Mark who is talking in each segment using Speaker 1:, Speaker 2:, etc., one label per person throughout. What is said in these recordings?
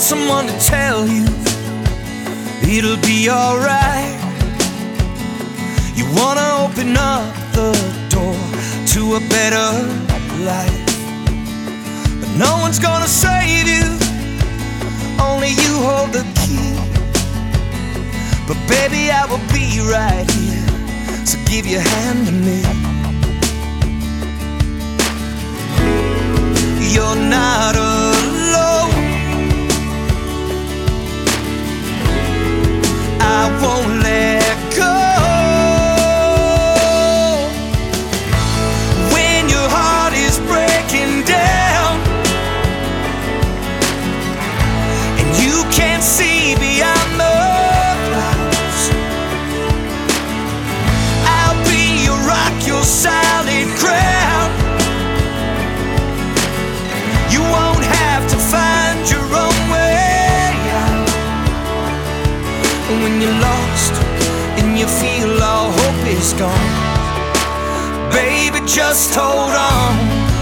Speaker 1: someone to tell you it'll be alright. You wanna open up the door to a better life, but no one's gonna save you, only you hold the key. But baby, I will be right here, so give your hand to me. You're not alone, I won't let go. When your heart is breaking down and you can't see beyond the clouds, I'll be your rock, your solid ground. You won't have to find your own way out. When you're lost and you feel all hope is gone, baby, just hold on.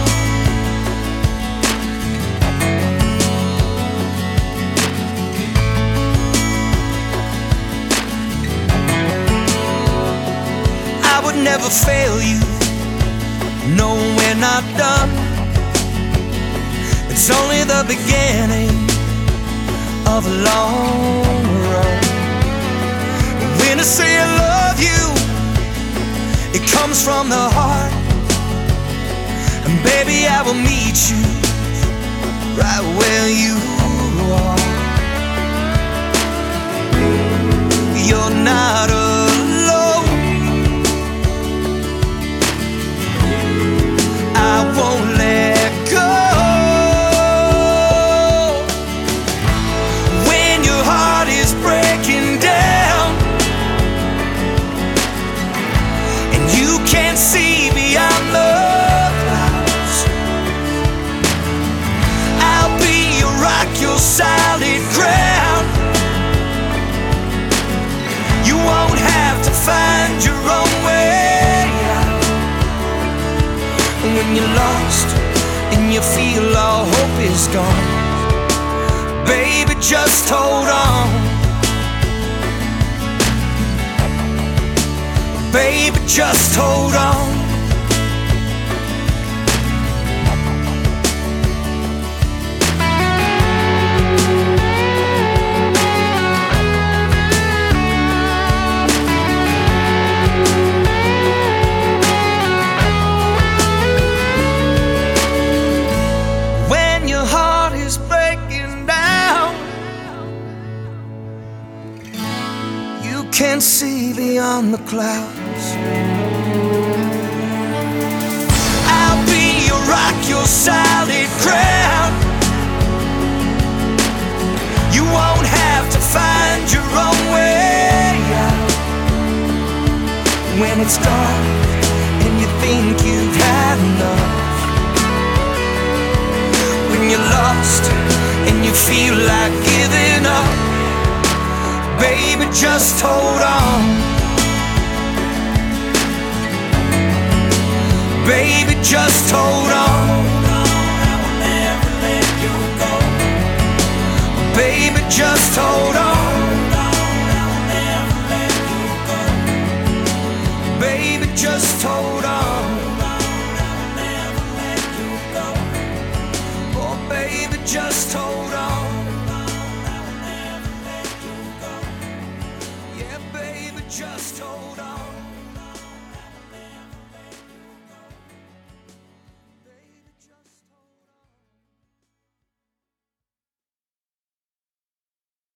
Speaker 1: I would never fail you, no, we're not done. It's only the beginning of a long road. When I say I love you, it comes from the heart. And baby, I will meet you right where you are. You're not alone, I won't let go. When your heart is breaking down and you can't see beyond the clouds, I'll be your rock, your solid ground. You won't have to find your own way out. When you're lost and you feel all hope is gone, baby, just hold on. Baby, just hold on. When your heart is breaking down, you can't see beyond the clouds, I'll be your rock, your solid ground. You won't have to find your own way out. When it's dark and you think you've had enough, when you're lost and you feel like giving up, baby, just hold on. Baby, just hold on. I will never let you go. Baby, just hold on.